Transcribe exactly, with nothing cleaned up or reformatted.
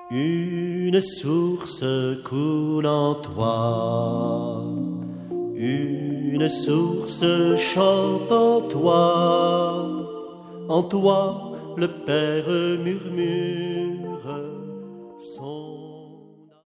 Une source coule en toi, une source chante en toi, en toi le Père murmure son